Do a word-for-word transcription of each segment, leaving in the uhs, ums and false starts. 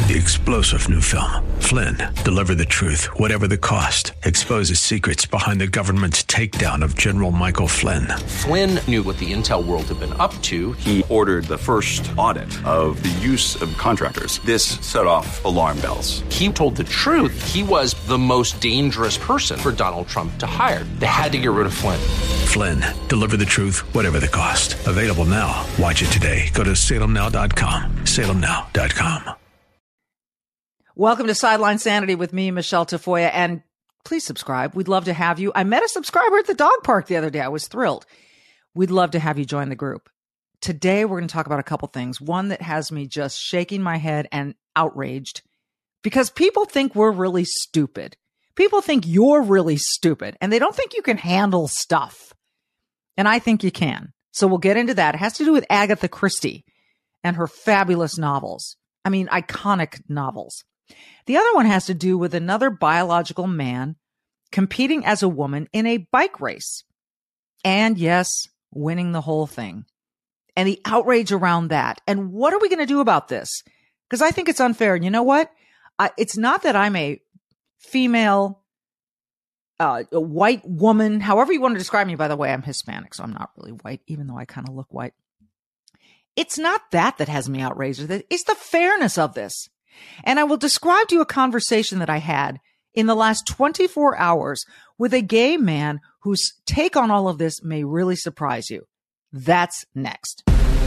the explosive new film, Flynn, deliver the truth, whatever the cost, exposes secrets behind the government's takedown of General Michael Flynn. Flynn knew what the intel world had been up to. He ordered the first audit of the use of contractors. This set off alarm bells. He told the truth. He was the most dangerous person for Donald Trump to hire. They had to get rid of Flynn. Flynn, deliver the truth, whatever the cost. Available now. Watch it today. Go to salem now dot com. salem now dot com. Welcome to Sideline Sanity with me, Michelle Tafoya, and please subscribe. We'd love to have you. I met a subscriber at the dog park the other day. I was thrilled. We'd love to have you join the group. Today, we're going to talk about a couple things. One that has me just shaking my head and outraged because people think we're really stupid. People think you're really stupid, and they don't think you can handle stuff. And I think you can. So we'll get into that. It has to do with Agatha Christie and her fabulous novels. I mean, iconic novels. The other one has to do with another biological man competing as a woman in a bike race. And yes, winning the whole thing. And the outrage around that. And what are we going to do about this? Because I think it's unfair. And you know what? I, it's not that I'm a female, uh, a white woman, however you want to describe me. By the way, I'm Hispanic, so I'm not really white, even though I kind of look white. It's not that that has me outraged. It's the fairness of this. And I will describe to you a conversation that I had in the last twenty-four hours with a gay man whose take on all of this may really surprise you. That's next.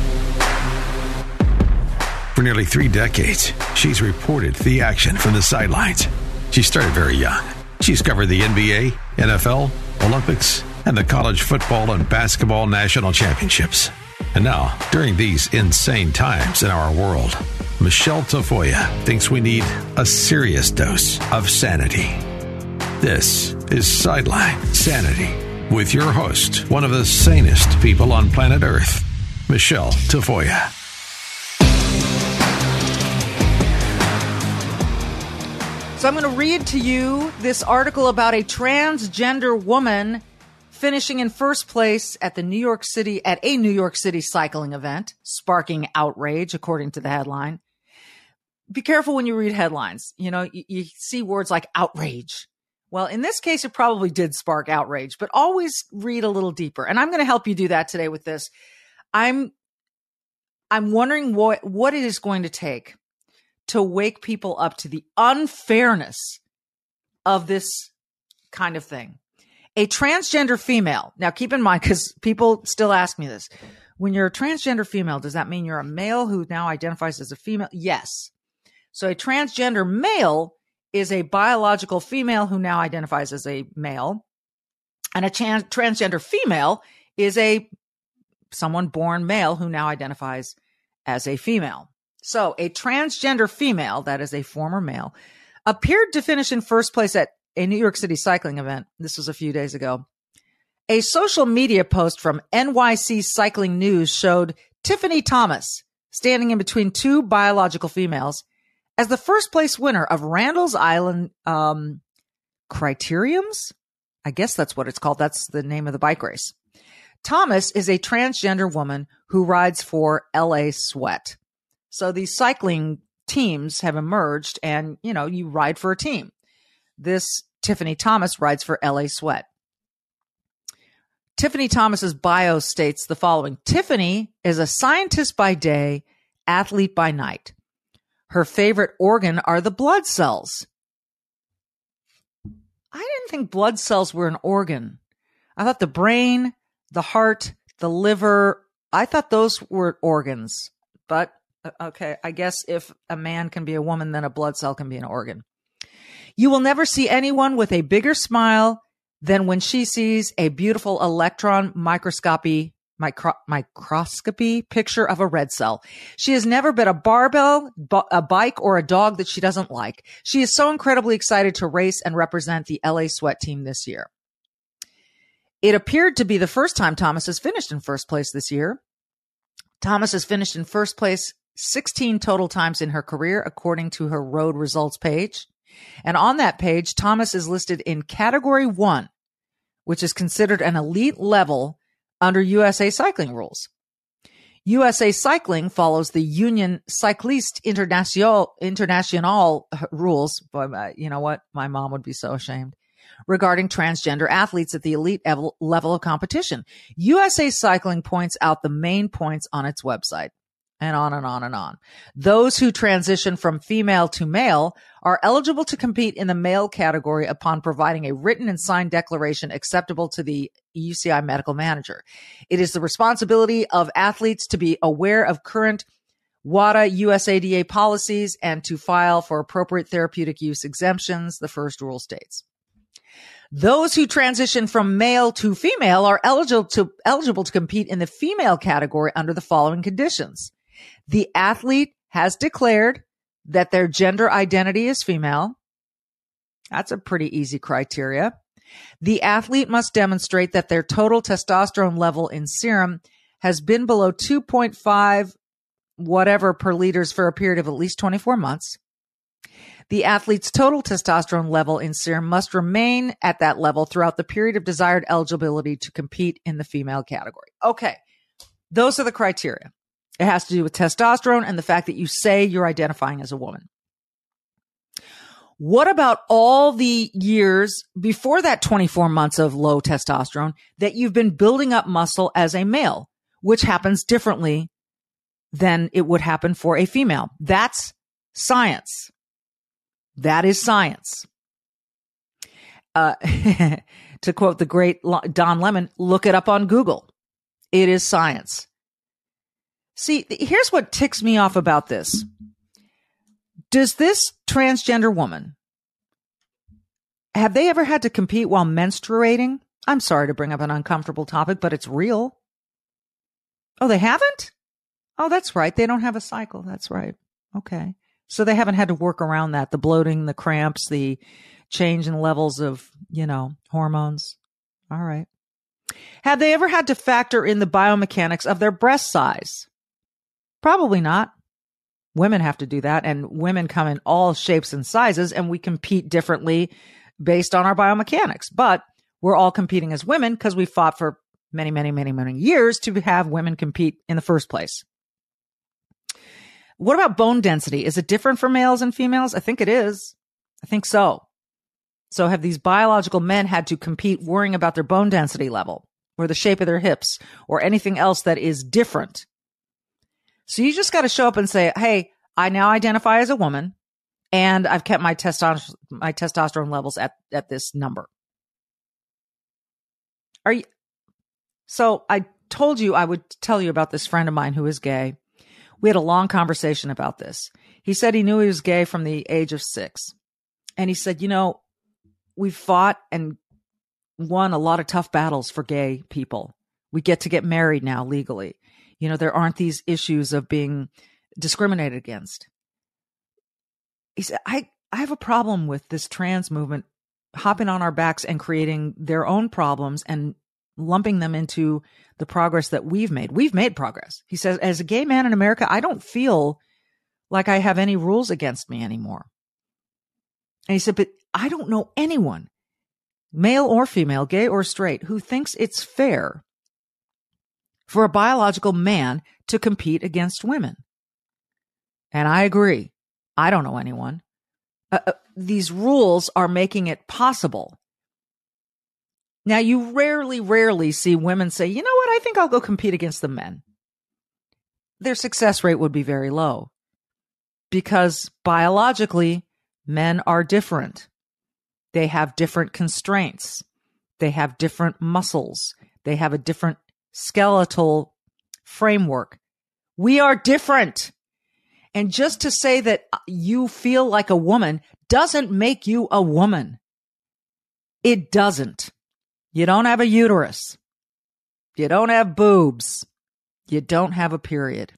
For nearly three decades, she's reported the action from the sidelines. She started very young. She's covered the N B A, N F L, Olympics, and the college football and basketball national championships. And now, during these insane times in our world, Michelle Tafoya thinks we need a serious dose of sanity. This is Sideline Sanity with your host, one of the sanest people on planet Earth, Michelle Tafoya. So I'm going to read to you this article about a transgender woman finishing in first place at the New York City, at a New York City cycling event, sparking outrage, according to the headline. Be careful when you read headlines. You know, you, you see words like outrage. Well, in this case, it probably did spark outrage, but always read a little deeper. And I'm going to help you do that today with this. I'm, I'm wondering what, what it is going to take to wake people up to the unfairness of this kind of thing. A transgender female. Now, keep in mind, because people still ask me this. When you're a transgender female, does that mean you're a male who now identifies as a female? Yes. So a transgender male is a biological female who now identifies as a male. And a trans- transgender female is a someone born male who now identifies as a female. So a transgender female, that is a former male, appeared to finish in first place at a New York City cycling event. This was a few days ago. A social media post from N Y C Cycling News showed Tiffany Thomas standing in between two biological females as the first place winner of Randall's Island um, Criteriums. I guess that's what it's called. That's the name of the bike race. Thomas is a transgender woman who rides for L A Sweat. So these cycling teams have emerged and, you know, you ride for a team. This Tiffany Thomas rides for L A Sweat. Tiffany Thomas's bio states the following. Tiffany is a scientist by day, athlete by night. Her favorite organ are the blood cells. I didn't think blood cells were an organ. I thought the brain, the heart, the liver, I thought those were organs. But, okay, I guess if a man can be a woman, then a blood cell can be an organ. You will never see anyone with a bigger smile than when she sees a beautiful electron microscopy micro, microscopy picture of a red cell. She has never been a barbell, b- a bike, or a dog that she doesn't like. She is so incredibly excited to race and represent the L A Sweat team this year. It appeared to be the first time Thomas has finished in first place this year. Thomas has finished in first place sixteen total times in her career, according to her road results page. And on that page, Thomas is listed in category one, which is considered an elite level under U S A cycling rules. U S A Cycling follows the Union Cycliste International, International rules. But uh, you know what? My mom would be so ashamed. Regarding transgender athletes at the elite level of competition. U S A Cycling points out the main points on its website. And on and on and on. Those who transition from female to male are eligible to compete in the male category upon providing a written and signed declaration acceptable to the U C I medical manager. It is the responsibility of athletes to be aware of current WADA U S A D A policies and to file for appropriate therapeutic use exemptions, the first rule states. Those who transition from male to female are eligible to, eligible to compete in the female category under the following conditions. The athlete has declared that their gender identity is female. That's a pretty easy criteria. The athlete must demonstrate that their total testosterone level in serum has been below two point five whatever per liters for a period of at least twenty-four months. The athlete's total testosterone level in serum must remain at that level throughout the period of desired eligibility to compete in the female category. Okay, those are the criteria. It has to do with testosterone and the fact that you say you're identifying as a woman. What about all the years before that twenty-four months of low testosterone that you've been building up muscle as a male, which happens differently than it would happen for a female? That's science. That is science. Uh, to quote the great Don Lemon, look it up on Google. It is science. See, here's what ticks me off about this. Does this transgender woman, have they ever had to compete while menstruating? I'm sorry to bring up an uncomfortable topic, but it's real. Oh, they haven't? Oh, that's right. They don't have a cycle. That's right. Okay. So they haven't had to work around that, the bloating, the cramps, the change in levels of, you know, hormones. All right. Have they ever had to factor in the biomechanics of their breast size? Probably not. Women have to do that, and women come in all shapes and sizes, and we compete differently based on our biomechanics. But we're all competing as women because we fought for many, many, many, many years to have women compete in the first place. What about bone density? Is it different for males and females? I think it is. I think so. So have these biological men had to compete worrying about their bone density level or the shape of their hips or anything else that is different? So you just got to show up and say, hey, I now identify as a woman and I've kept my testosterone, my testosterone levels at, at this number. Are you? So I told you I would tell you about this friend of mine who is gay. We had a long conversation about this. He said he knew he was gay from the age of six. And he said, you know, we've fought and won a lot of tough battles for gay people. We get to get married now legally. You know, there aren't these issues of being discriminated against. He said, I, I have a problem with this trans movement hopping on our backs and creating their own problems and lumping them into the progress that we've made. We've made progress. He says, as a gay man in America, I don't feel like I have any rules against me anymore. And he said, but I don't know anyone, male or female, gay or straight, who thinks it's fair for a biological man to compete against women. And I agree. I don't know anyone. Uh, uh, these rules are making it possible. Now, you rarely, rarely see women say, you know what, I think I'll go compete against the men. Their success rate would be very low because biologically, men are different. They have different constraints. They have different muscles. They have a different skeletal framework. We are different. And just to say that you feel like a woman doesn't make you a woman. It doesn't. You don't have a uterus. You don't have boobs. You don't have a period.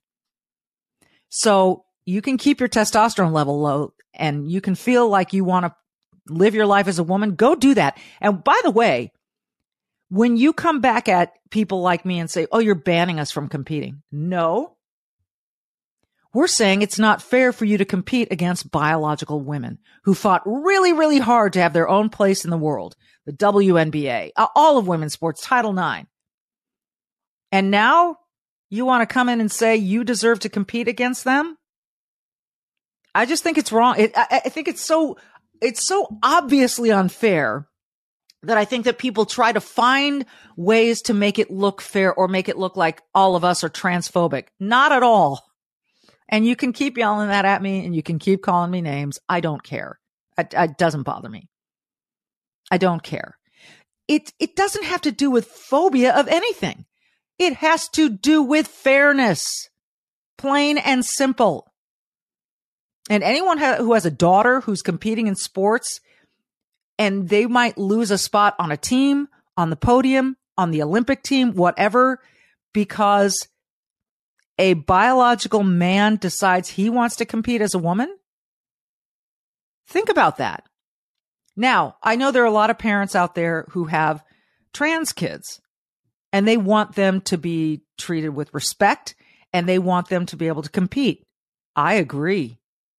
So you can keep your testosterone level low and you can feel like you want to live your life as a woman. Go do that. And by the way, when you come back at people like me and say, oh, you're banning us from competing. No. We're saying it's not fair for you to compete against biological women who fought really, really hard to have their own place in the world. The W N B A, all of women's sports, Title nine. And now You want to come in and say you deserve to compete against them? I just think it's wrong. It, I, I think it's so, it's so obviously unfair that I think that people try to find ways to make it look fair or make it look like all of us are transphobic. Not at all. And you can keep yelling that at me and you can keep calling me names. I don't care. It, it doesn't bother me. I don't care. It, it doesn't have to do with phobia of anything. It has to do with fairness. Plain and simple. And anyone ha- who has a daughter who's competing in sports and they might lose a spot on a team, on the podium, on the Olympic team, whatever, because a biological man decides he wants to compete as a woman. Think about that. Now, I know there are a lot of parents out there who have trans kids and they want them to be treated with respect and they want them to be able to compete. I agree.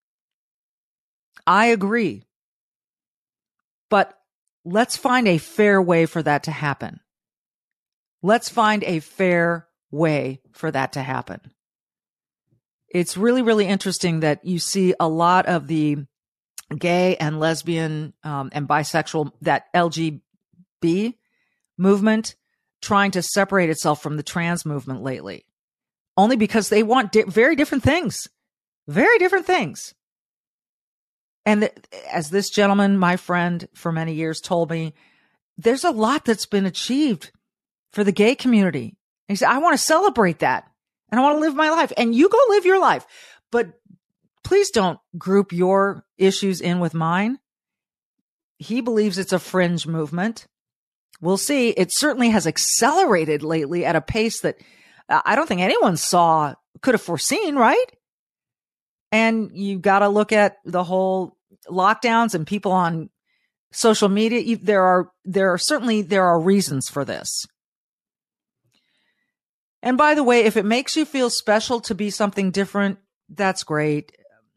I agree. But let's find a fair way for that to happen. Let's find a fair way for that to happen. It's really, really interesting that you see a lot of the gay and lesbian um, and bisexual, that L G B movement, trying to separate itself from the trans movement lately. Only because they want di- very different things. Very different things. And th- as this gentleman, my friend for many years, told me, there's a lot that's been achieved for the gay community. And he said, I want to celebrate that. And I want to live my life. And you go live your life. But please don't group your issues in with mine. He believes it's a fringe movement. We'll see. It certainly has accelerated lately at a pace that uh, I don't think anyone saw, could have foreseen, right? And you got to look at the whole lockdowns and people on social media. There are, there are certainly, there are reasons for this. And by the way, if it makes you feel special to be something different, that's great.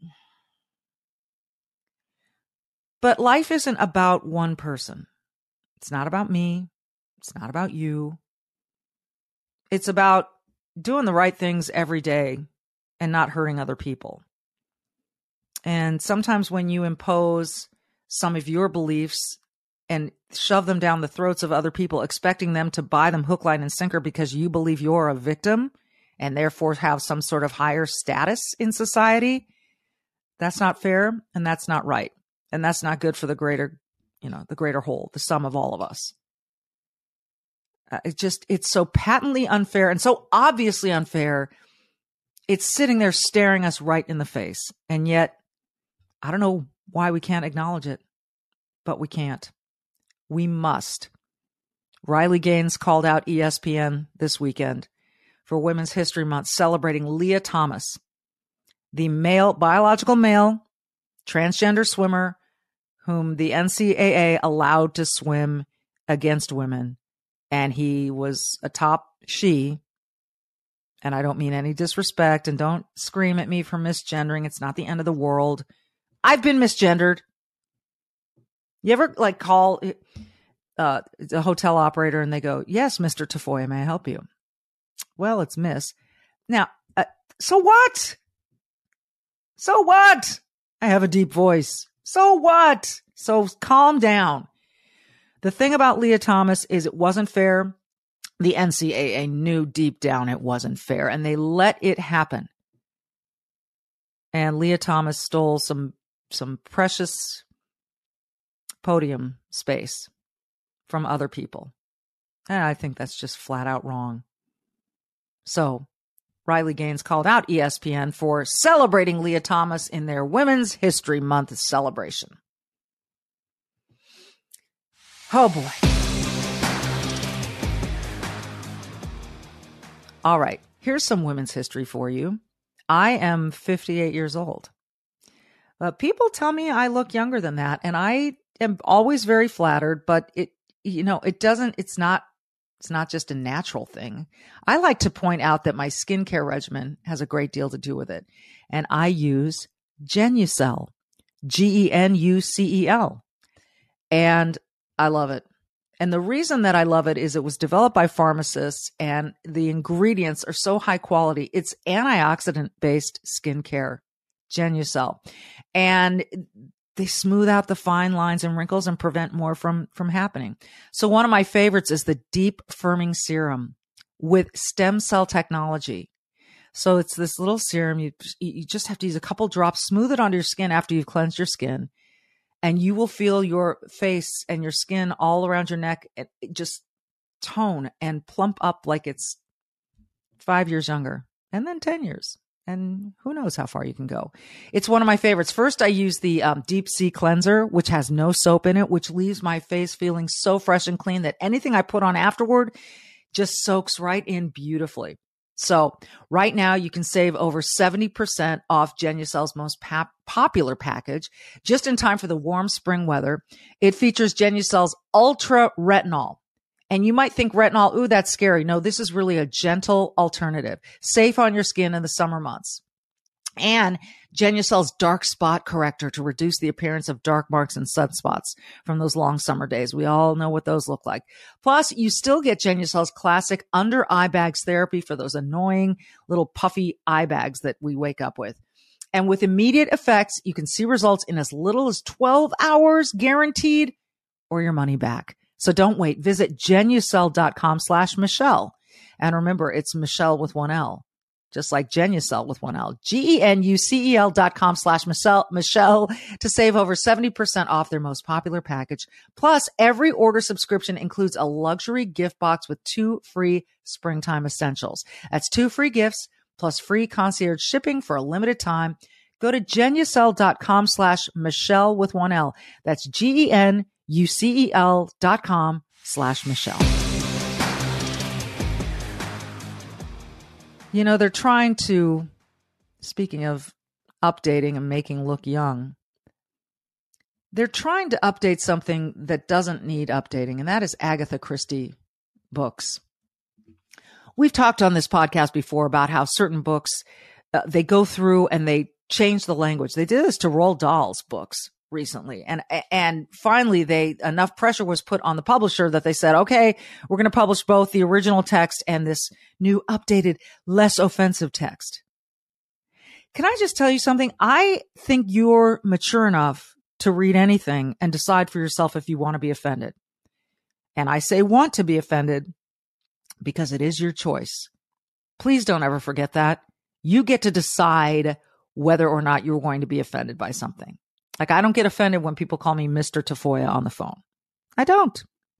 But life isn't about one person. It's not about me. It's not about you. It's about doing the right things every day and not hurting other people. And sometimes when you impose some of your beliefs and shove them down the throats of other people, expecting them to buy them hook, line, and sinker because you believe you're a victim and therefore have some sort of higher status in society, that's not fair and that's not right. And that's not good for the greater, you know, the greater whole, the sum of all of us. Uh, it just, it's so patently unfair and so obviously unfair. It's sitting there staring us right in the face. And yet, I don't know why we can't acknowledge it, but we can't. We must. Riley Gaines called out E S P N this weekend for Women's History Month, celebrating Leah Thomas, the male, biological male, transgender swimmer whom the N C double A allowed to swim against women. And he was a top she. And I don't mean any disrespect, and don't scream at me for misgendering. It's not the end of the world. I've been misgendered. You ever like call uh, a hotel operator and they go, yes, Mister Tafoya, may I help you? Well, it's Miss. Now, uh, so what? So what? I have a deep voice. So what? So calm down. The thing about Leah Thomas is it wasn't fair. The N C double A knew deep down it wasn't fair, and they let it happen. And Leah Thomas stole some some precious podium space from other people. And I think that's just flat out wrong. So Riley Gaines called out E S P N for celebrating Leah Thomas in their Women's History Month celebration. Oh, boy. All right. Here's some women's history for you. I am fifty-eight years old. Uh, people tell me I look younger than that, and I am always very flattered, but it, you know, it doesn't, it's not, it's not just a natural thing. I like to point out that my skincare regimen has a great deal to do with it. And I use Genucel, G E N U C E L. And I love it. And the reason that I love it is it was developed by pharmacists and the ingredients are so high quality. It's antioxidant-based skincare, Genucel. And they smooth out the fine lines and wrinkles and prevent more from, from happening. So one of my favorites is the Deep Firming Serum with stem cell technology. So it's this little serum. You, you just have to use a couple drops, smooth it onto your skin after you've cleansed your skin. And you will feel your face and your skin all around your neck just tone and plump up like it's five years younger and then ten years. And who knows how far you can go. It's one of my favorites. First, I use the um, Deep Sea Cleanser, which has no soap in it, which leaves my face feeling so fresh and clean that anything I put on afterward just soaks right in beautifully. So right now you can save over seventy percent off Genucel's most pap- popular package just in time for the warm spring weather. It features Genucel's Ultra Retinol. And you might think retinol, ooh, that's scary. No, this is really a gentle alternative, safe on your skin in the summer months. And Genucel's dark spot corrector to reduce the appearance of dark marks and sunspots from those long summer days. We all know what those look like. Plus, you still get Genucel's classic under eye bags therapy for those annoying little puffy eye bags that we wake up with. And with immediate effects, you can see results in as little as twelve hours guaranteed or your money back. So don't wait. Visit Genucel.com slash Michelle. And remember, it's Michelle with one L. Just like Genucel with one L. G-E-N-U-C-E-L dot com slash Michelle, Michelle to save over seventy percent off their most popular package. Plus, every order subscription includes a luxury gift box with two free springtime essentials. That's two free gifts plus free concierge shipping for a limited time. Go to Genucel.com slash Michelle with one L. That's G-E-N-U-C-E-L dot com slash Michelle. You know, they're trying to, speaking of updating and making look young, they're trying to update something that doesn't need updating, and that is Agatha Christie books. We've talked on this podcast before about how certain books, uh, they go through and they change the language. They did this to Roald Dahl's books recently. And, and finally they, enough pressure was put on the publisher that they said, okay, we're going to publish both the original text and this new updated, less offensive text. Can I just tell you something? I think you're mature enough to read anything and decide for yourself if you want to be offended. And I say want to be offended because it is your choice. Please don't ever forget that. You get to decide whether or not you're going to be offended by something. Like, I don't get offended when people call me Mister Tafoya on the phone. I don't.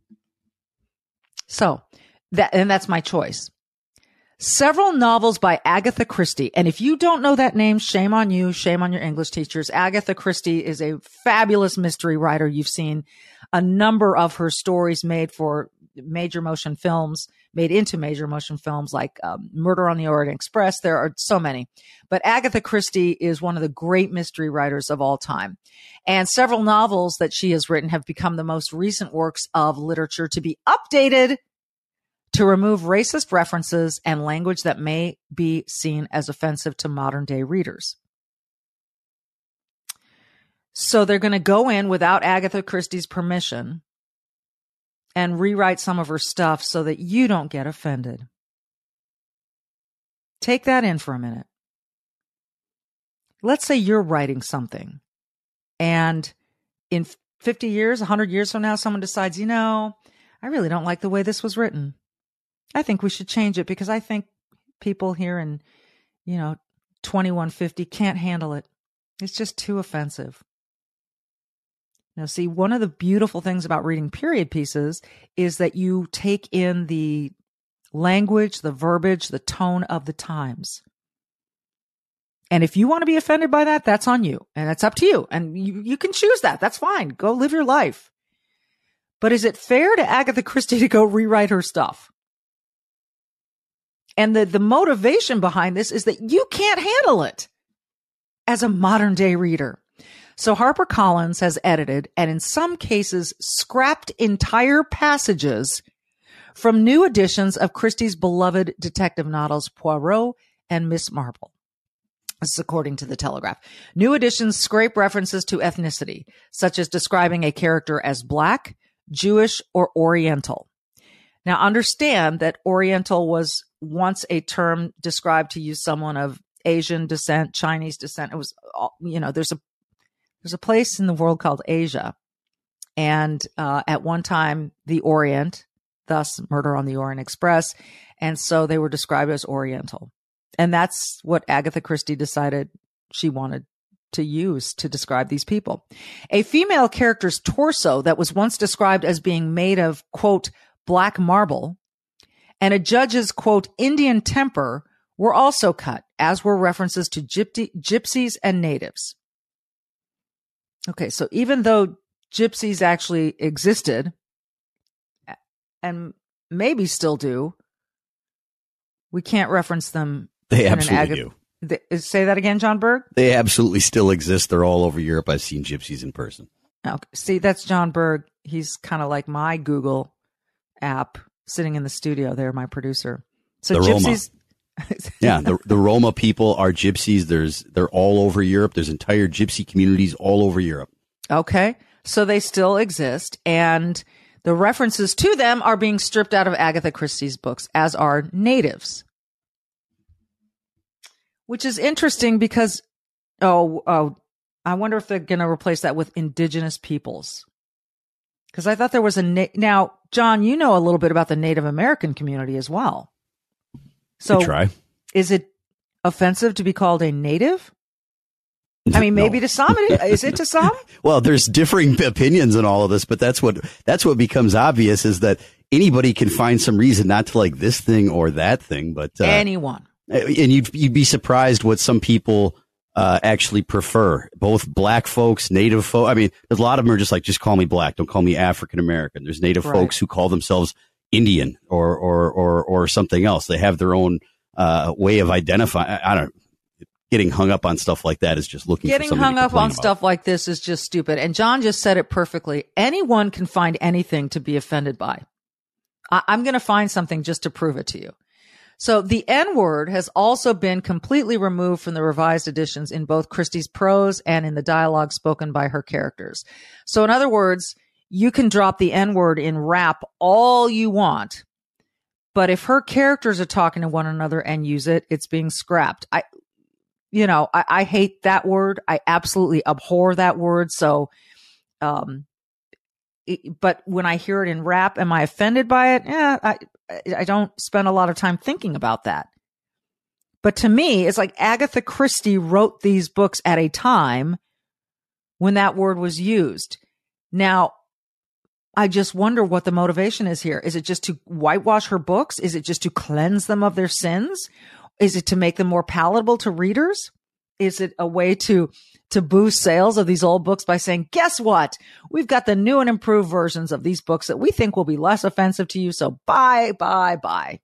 So that, and that's my choice. Several novels by Agatha Christie. And if you don't know that name, shame on you. Shame on your English teachers. Agatha Christie is a fabulous mystery writer. You've seen a number of her stories made for major motion films, made into major motion films like um, Murder on the Orient Express. There are so many. But Agatha Christie is one of the great mystery writers of all time. And several novels that she has written have become the most recent works of literature to be updated to remove racist references and language that may be seen as offensive to modern day readers. So they're going to go in without Agatha Christie's permission and rewrite some of her stuff so that you don't get offended. Take that in for a minute. Let's say you're writing something and in fifty years, one hundred years from now, someone decides, you know, I really don't like the way this was written. I think we should change it because I think people here in, you know, twenty-one fifty can't handle it. It's just too offensive. Now, see, one of the beautiful things about reading period pieces is that you take in the language, the verbiage, the tone of the times. And if you want to be offended by that, that's on you. And that's up to you. And you, you can choose that. That's fine. Go live your life. But is it fair to Agatha Christie to go rewrite her stuff? And the, the motivation behind this is that you can't handle it as a modern day reader. So HarperCollins has edited and in some cases scrapped entire passages from new editions of Christie's beloved detective novels Poirot and Miss Marple. This is according to the Telegraph. New editions scrape references to ethnicity, such as describing a character as black, Jewish, or Oriental. Now, understand that Oriental was once a term described to use someone of Asian descent, Chinese descent. It was, you know, there's a there's a place in the world called Asia, and uh, at one time the Orient, thus Murder on the Orient Express, and so they were described as Oriental, and that's what Agatha Christie decided she wanted to use to describe these people. A female character's torso that was once described as being made of, quote, black marble, and a judge's, quote, Indian temper were also cut, as were references to gypsy, gypsies and natives. Okay, so even though gypsies actually existed, and maybe still do, we can't reference them. They absolutely do. They, say that again, John Berg? They absolutely still exist. They're all over Europe. I've seen gypsies in person. Okay. See, that's John Berg. He's kind of like my Google app sitting in the studio there, my producer. So the gypsies. Roma. Yeah, the, the Roma people are gypsies. There's They're all over Europe. There's entire gypsy communities all over Europe. Okay. So they still exist. And the references to them are being stripped out of Agatha Christie's books, as are natives. Which is interesting because, oh, oh, I wonder if they're going to replace that with indigenous peoples. Because I thought there was a, na- now, John, you know a little bit about the Native American community as well. So try. Is it offensive to be called a native? I mean, maybe no. to some, is it to some? Well, there's differing opinions in all of this, but that's what, that's what becomes obvious is that anybody can find some reason not to like this thing or that thing, but uh, anyone. And you'd, you'd be surprised what some people uh, actually prefer. Both black folks, native folks. I mean, there's a lot of them are just like, just call me black. Don't call me African American. There's native right. folks who call themselves Indian or, or, or, or something else. They have their own uh, way of identifying. I, I don't know. Getting hung up on stuff like that is just looking Getting for hung up on about. stuff like this is just stupid. And John just said it perfectly. Anyone can find anything to be offended by. I- I'm going to find something just to prove it to you. So the N-word has also been completely removed from the revised editions in both Christie's prose and in the dialogue spoken by her characters. So in other words, you can drop the N-word in rap all you want, but if her characters are talking to one another and use it, it's being scrapped. I, you know, I, I hate that word. I absolutely abhor that word. So, um, it, but when I hear it in rap, am I offended by it? Yeah, I, I don't spend a lot of time thinking about that. But to me, it's like Agatha Christie wrote these books at a time when that word was used. Now, I just wonder what the motivation is here. Is it just to whitewash her books? Is it just to cleanse them of their sins? Is it to make them more palatable to readers? Is it a way to to boost sales of these old books by saying, guess what? We've got the new and improved versions of these books that we think will be less offensive to you. So buy, buy, buy.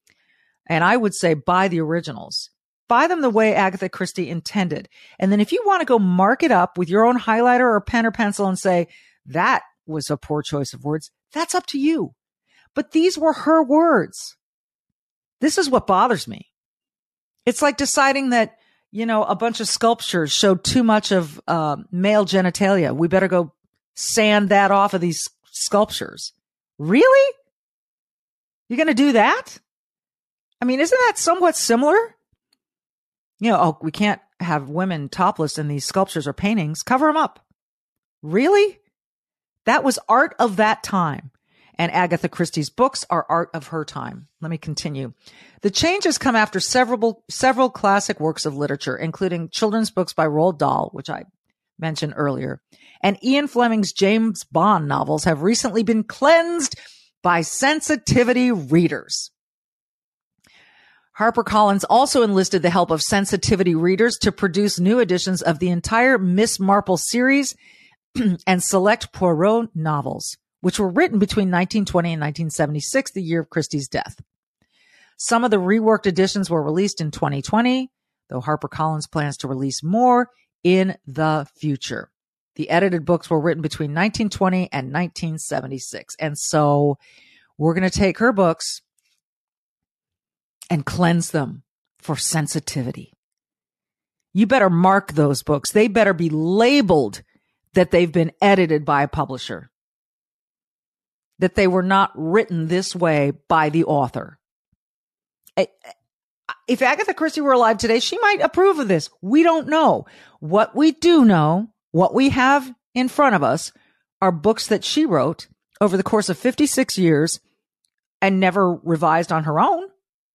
And I would say buy the originals. Buy them the way Agatha Christie intended. And then if you want to go mark it up with your own highlighter or pen or pencil and say, that was a poor choice of words, that's up to you. But these were her words. This is what bothers me. It's like deciding that, you know, a bunch of sculptures showed too much of uh, male genitalia. We better go sand that off of these sculptures. Really? You're going to do that? I mean, isn't that somewhat similar? You know, oh, we can't have women topless in these sculptures or paintings. Cover them up. Really? That was art of that time. And Agatha Christie's books are art of her time. Let me continue. The changes come after several several classic works of literature, including children's books by Roald Dahl, which I mentioned earlier, and Ian Fleming's James Bond novels have recently been cleansed by sensitivity readers. HarperCollins also enlisted the help of sensitivity readers to produce new editions of the entire Miss Marple series and select Poirot novels, which were written between nineteen twenty and nineteen seventy-six, the year of Christie's death. Some of the reworked editions were released in twenty twenty, though HarperCollins plans to release more in the future. The edited books were written between nineteen twenty and nineteen seventy-six. And so we're going to take her books and cleanse them for sensitivity. You better mark those books. They better be labeled that they've been edited by a publisher. that they were not written this way by the author. If Agatha Christie were alive today, she might approve of this. We don't know. What we do know, what we have in front of us, are books that she wrote over the course of fifty-six years and never revised on her own.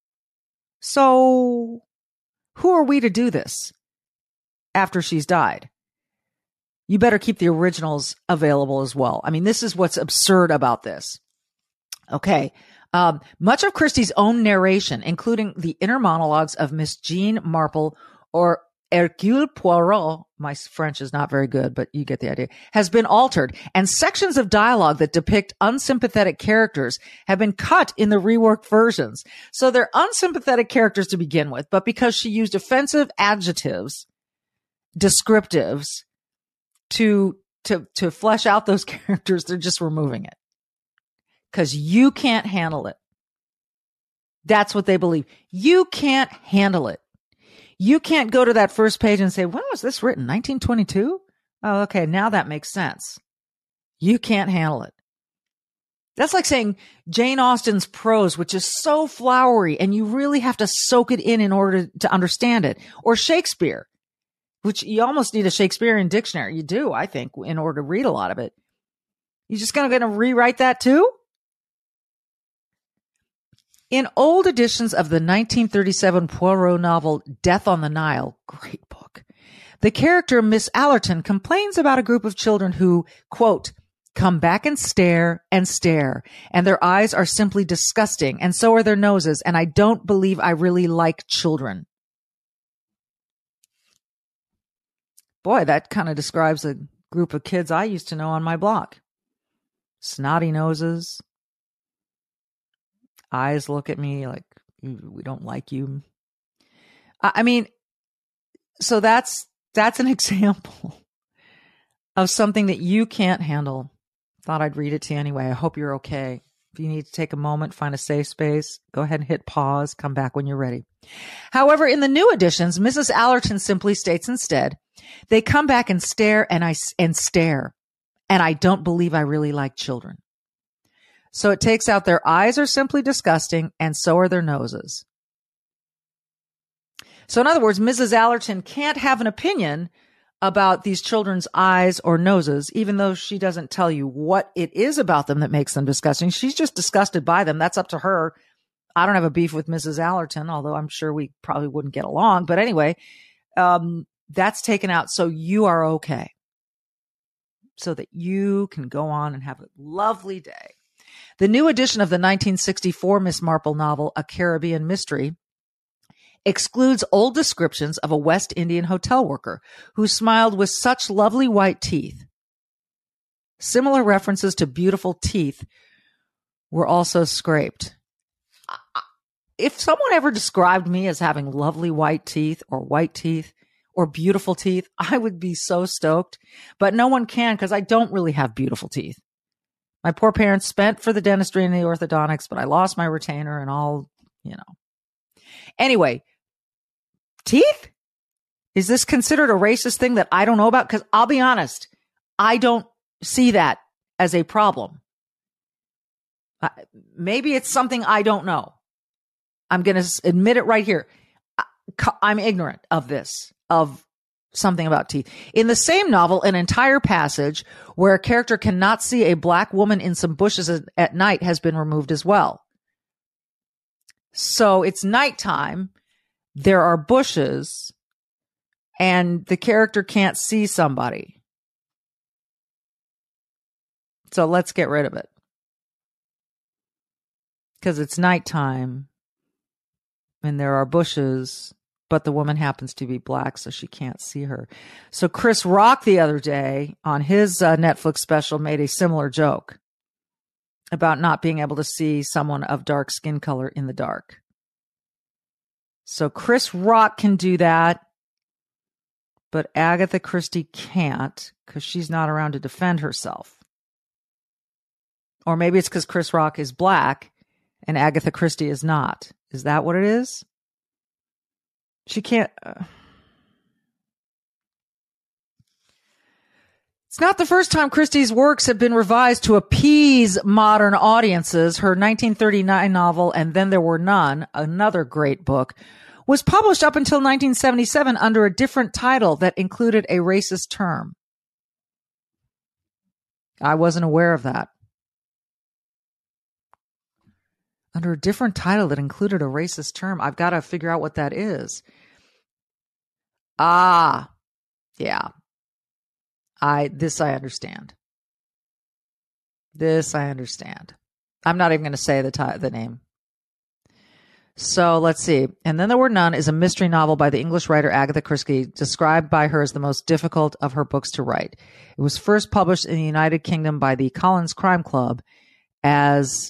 So who are we to do this after she's died? You better keep the originals available as well. I mean, this is what's absurd about this. Okay. Um, much of Christie's own narration, including the inner monologues of Miss Jean Marple or Hercule Poirot, my French is not very good, but you get the idea, has been altered, and sections of dialogue that depict unsympathetic characters have been cut in the reworked versions. So they're unsympathetic characters to begin with, but because she used offensive adjectives, descriptives, to to to flesh out those characters, they're just removing it. Because you can't handle it. That's what they believe. You can't handle it. You can't go to that first page and say, when was this written? nineteen twenty-two? Oh, okay. Now that makes sense. You can't handle it. That's like saying Jane Austen's prose, which is so flowery, and you really have to soak it in in order to understand it. Or Shakespeare, which you almost need a Shakespearean dictionary. You do, I think, in order to read a lot of it. You just going to rewrite that too? In old editions of the nineteen thirty-seven Poirot novel Death on the Nile, great book, the character Miss Allerton complains about a group of children who, quote, come back and stare and stare, and their eyes are simply disgusting, and so are their noses, and I don't believe I really like children. Boy, that kind of describes a group of kids I used to know on my block. Snotty noses. Eyes look at me like, we don't like you. I mean, so that's, that's an example of something that you can't handle. Thought I'd read it to you anyway. I hope you're okay. If you need to take a moment, find a safe space, go ahead and hit pause, come back when you're ready. However, in the new editions, Missus Allerton simply states instead, they come back and stare and I, and stare, and I don't believe I really like children. So it takes out their eyes are simply disgusting, and so are their noses. So in other words, Missus Allerton can't have an opinion about these children's eyes or noses, even though she doesn't tell you what it is about them that makes them disgusting. She's just disgusted by them. That's up to her. I don't have a beef with Missus Allerton, although I'm sure we probably wouldn't get along. But anyway, um, that's taken out so you are okay. So that you can go on and have a lovely day. The new edition of the nineteen sixty-four Miss Marple novel, A Caribbean Mystery, excludes old descriptions of a West Indian hotel worker who smiled with such lovely white teeth. Similar references to beautiful teeth were also scraped. If someone ever described me as having lovely white teeth or white teeth or beautiful teeth, I would be so stoked. But no one can, because I don't really have beautiful teeth. My poor parents spent for the dentistry and the orthodontics, but I lost my retainer and all, you know. Anyway, teeth? Is this considered a racist thing that I don't know about? Because I'll be honest, I don't see that as a problem. Uh, maybe it's something I don't know. I'm going to admit it right here. I'm ignorant of this, of something about teeth. In the same novel, an entire passage where a character cannot see a black woman in some bushes at night has been removed as well. So it's nighttime, there are bushes, and the character can't see somebody. So let's get rid of it. Because it's nighttime, and there are bushes, but the woman happens to be black, so she can't see her. So Chris Rock the other day on his uh, Netflix special made a similar joke about not being able to see someone of dark skin color in the dark. So Chris Rock can do that, but Agatha Christie can't because she's not around to defend herself. Or maybe it's because Chris Rock is black and Agatha Christie is not. Is that what it is? She can't. Uh, It's not the first time Christie's works have been revised to appease modern audiences. Her nineteen thirty-nine novel, And Then There Were None, another great book, was published up until nineteen seventy-seven under a different title that included a racist term. I wasn't aware of that. Under a different title that included a racist term. I've got to figure out what that is. Ah, yeah. I this I understand. This I understand. I'm not even going to say the t- the name. So let's see. And Then There Were None is a mystery novel by the English writer Agatha Christie, described by her as the most difficult of her books to write. It was first published in the United Kingdom by the Collins Crime Club as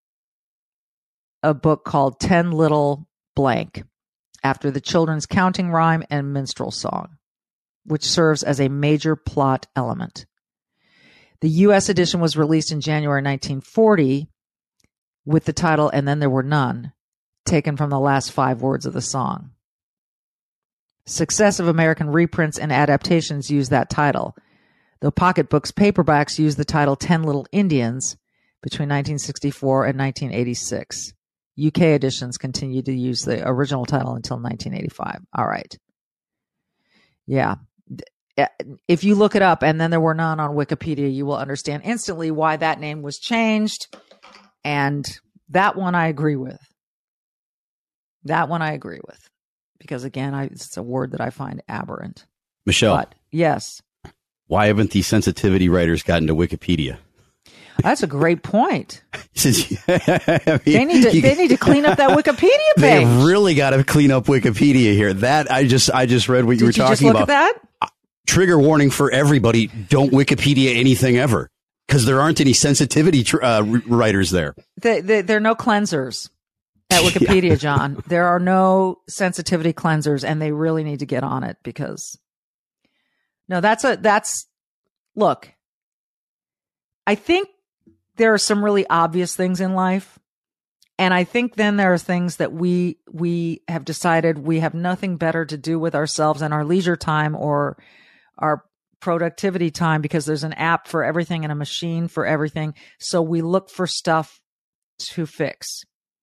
a book called Ten Little Blank, after the children's counting rhyme and minstrel song, which serves as a major plot element. The U S edition was released in January nineteen forty with the title And Then There Were None, taken from the last five words of the song. Successive American reprints and adaptations use that title, though Pocketbook's paperbacks use the title Ten Little Indians between nineteen sixty-four and nineteen eighty-six. U K editions continue to use the original title until nineteen eighty-five. All right. Yeah. If you look it up, And Then There Were None on Wikipedia, you will understand instantly why that name was changed. And that one I agree with. That one I agree with. Because again, I, it's a word that I find aberrant. Michelle. But, yes. Why haven't these sensitivity writers gotten to Wikipedia? That's a great point. Since, I mean, they need to you, they need to clean up that Wikipedia page. They really got to clean up Wikipedia here. That I just I just read what you Did were you talking just look about. At that? Trigger warning for everybody: don't Wikipedia anything ever, because there aren't any sensitivity tr- uh, writers there. They, they, there are no cleansers at Wikipedia, yeah. John. There are no sensitivity cleansers, and they really need to get on it because no, that's a that's look. I think there are some really obvious things in life. And I think then there are things that we we have decided we have nothing better to do with ourselves and our leisure time or our productivity time, because there's an app for everything and a machine for everything. So we look for stuff to fix.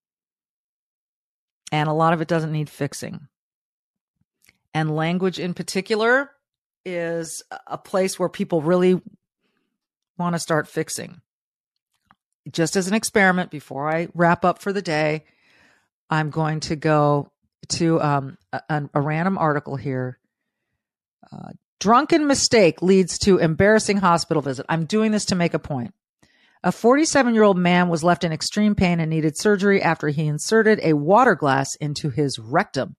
And a lot of it doesn't need fixing. And language in particular is a place where people really want to start fixing. Just as an experiment, before I wrap up for the day, I'm going to go to um, a, a random article here. Uh, drunken mistake leads to embarrassing hospital visit. I'm doing this to make a point. A forty-seven-year-old man was left in extreme pain and needed surgery after he inserted a water glass into his rectum.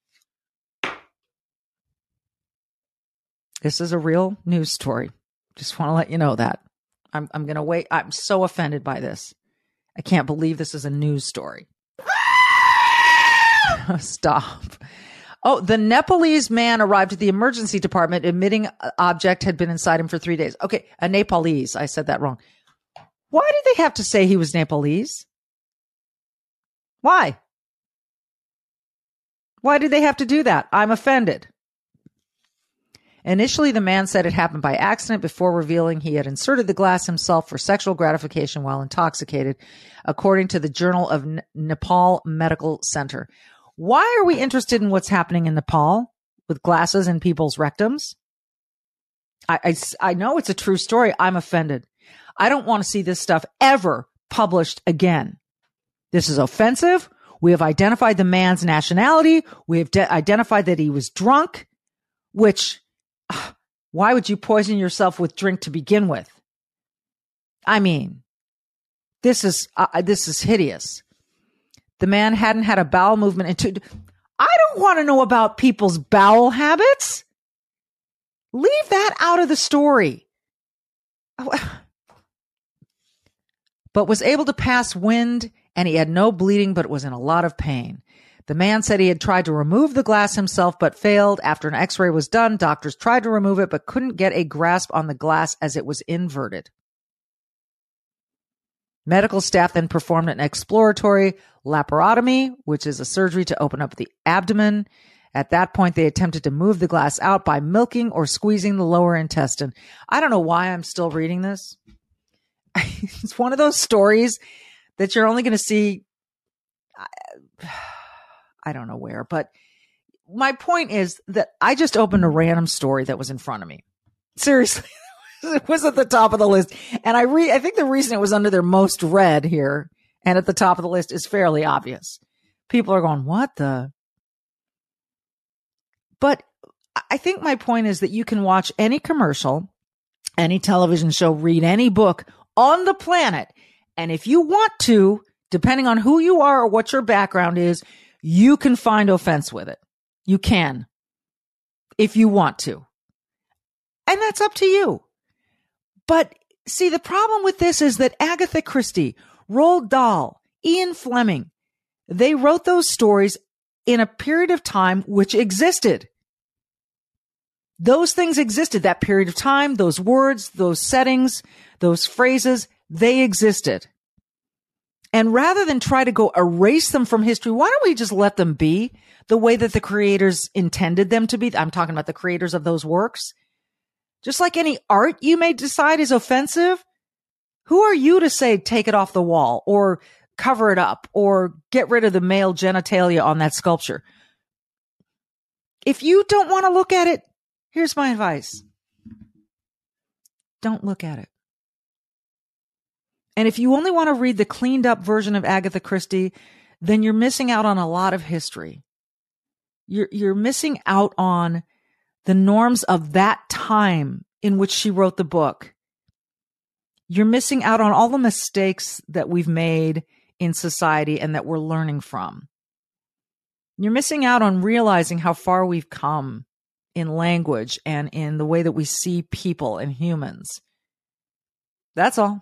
This is a real news story. Just want to let you know that. I'm, I'm going to wait. I'm so offended by this. I can't believe this is a news story. Stop. Oh, the Nepalese man arrived at the emergency department admitting an object had been inside him for three days. Okay, a Nepalese. I said that wrong. Why did they have to say he was Nepalese? Why? Why did they have to do that? I'm offended. Initially, the man said it happened by accident before revealing he had inserted the glass himself for sexual gratification while intoxicated, according to the Journal of N- Nepal Medical Center. Why are we interested in what's happening in Nepal with glasses in people's rectums? I, I, I know it's a true story. I'm offended. I don't want to see this stuff ever published again. This is offensive. We have identified the man's nationality. We have de- identified that he was drunk, which... Why would you poison yourself with drink to begin with? I mean, this is uh, this is hideous. The man hadn't had a bowel movement into. I don't want to know about people's bowel habits. Leave that out of the story. But was able to pass wind, and he had no bleeding, but was in a lot of pain. The man said he had tried to remove the glass himself, but failed. After an x-ray was done, doctors tried to remove it, but couldn't get a grasp on the glass as it was inverted. Medical staff then performed an exploratory laparotomy, which is a surgery to open up the abdomen. At that point, they attempted to move the glass out by milking or squeezing the lower intestine. I don't know why I'm still reading this. It's one of those stories that you're only going to see, I don't know where, but my point is that I just opened a random story that was in front of me. Seriously, it was at the top of the list. And I re- I think the reason it was under their most read here and at the top of the list is fairly obvious. People are going, what the? But I think my point is that you can watch any commercial, any television show, read any book on the planet. And if you want to, depending on who you are or what your background is, you can find offense with it. You can, if you want to. And that's up to you. But see, the problem with this is that Agatha Christie, Roald Dahl, Ian Fleming, they wrote those stories in a period of time which existed. Those things existed, that period of time, those words, those settings, those phrases, they existed. And rather than try to go erase them from history, why don't we just let them be the way that the creators intended them to be? I'm talking about the creators of those works. Just like any art you may decide is offensive, who are you to say take it off the wall or cover it up or get rid of the male genitalia on that sculpture? If you don't want to look at it, here's my advice. Don't look at it. And if you only want to read the cleaned up version of Agatha Christie, then you're missing out on a lot of history. You're, you're missing out on the norms of that time in which she wrote the book. You're missing out on all the mistakes that we've made in society and that we're learning from. You're missing out on realizing how far we've come in language and in the way that we see people and humans. That's all.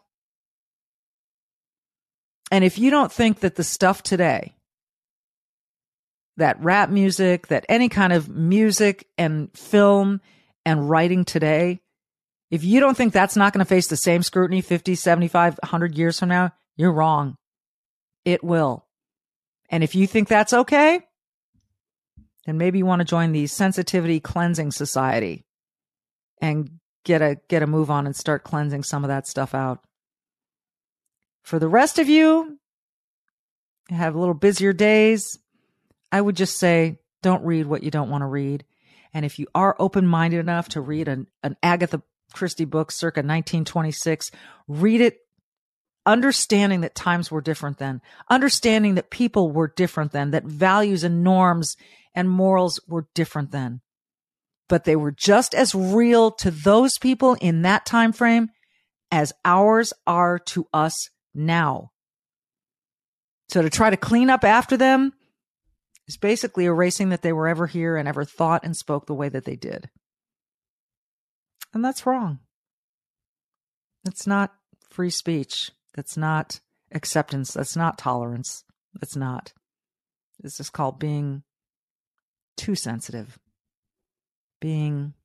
And if you don't think that the stuff today, that rap music, that any kind of music and film and writing today, if you don't think that's not going to face the same scrutiny fifty, seventy-five, one hundred years from now, you're wrong. It will. And if you think that's okay, then maybe you want to join the Sensitivity Cleansing Society and get a get a move on and start cleansing some of that stuff out. For the rest of you, have a little busier days, I would just say, don't read what you don't want to read. And if you are open-minded enough to read an, an Agatha Christie book circa nineteen twenty-six, read it understanding that times were different then, understanding that people were different then, that values and norms and morals were different then. But they were just as real to those people in that time frame as ours are to us now. So to try to clean up after them is basically erasing that they were ever here and ever thought and spoke the way that they did. And that's wrong. That's not free speech. That's not acceptance. That's not tolerance. That's not. This is called being too sensitive. Being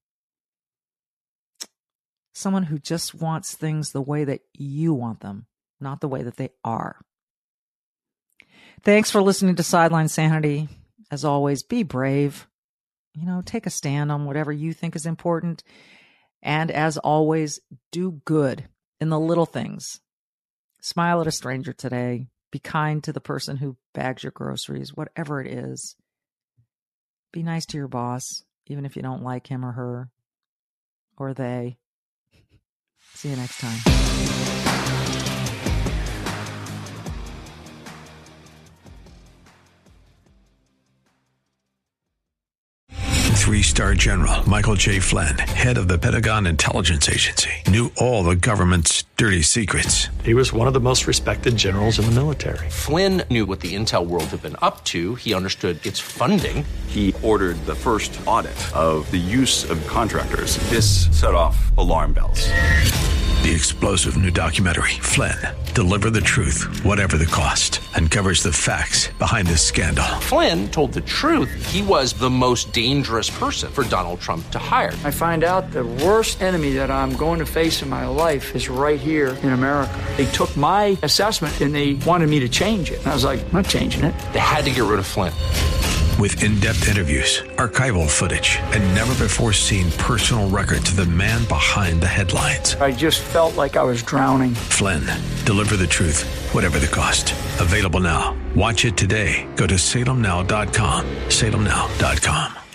someone who just wants things the way that you want them, not the way that they are. Thanks for listening to Sideline Sanity. As always, be brave. You know, take a stand on whatever you think is important. And as always, do good in the little things. Smile at a stranger today. Be kind to the person who bags your groceries, whatever it is. Be nice to your boss, even if you don't like him or her or they. See you next time. Three-star General Michael J. Flynn, head of the Pentagon Intelligence Agency, knew all the government's dirty secrets. He was one of the most respected generals in the military. Flynn knew what the intel world had been up to. He understood its funding. He ordered the first audit of the use of contractors. This set off alarm bells. The explosive new documentary, Flynn, Deliver the Truth, Whatever the Cost, uncovers the facts behind this scandal. Flynn told the truth. He was the most dangerous person for Donald Trump to hire. I find out the worst enemy that I'm going to face in my life is right here in America. They took my assessment and they wanted me to change it. And I was like, I'm not changing it. They had to get rid of Flynn. With in-depth interviews, archival footage, and never-before-seen personal records of the man behind the headlines. I just felt like I was drowning. Flynn, deliver the truth, whatever the cost. Available now. Watch it today. Go to salem now dot com. salem now dot com.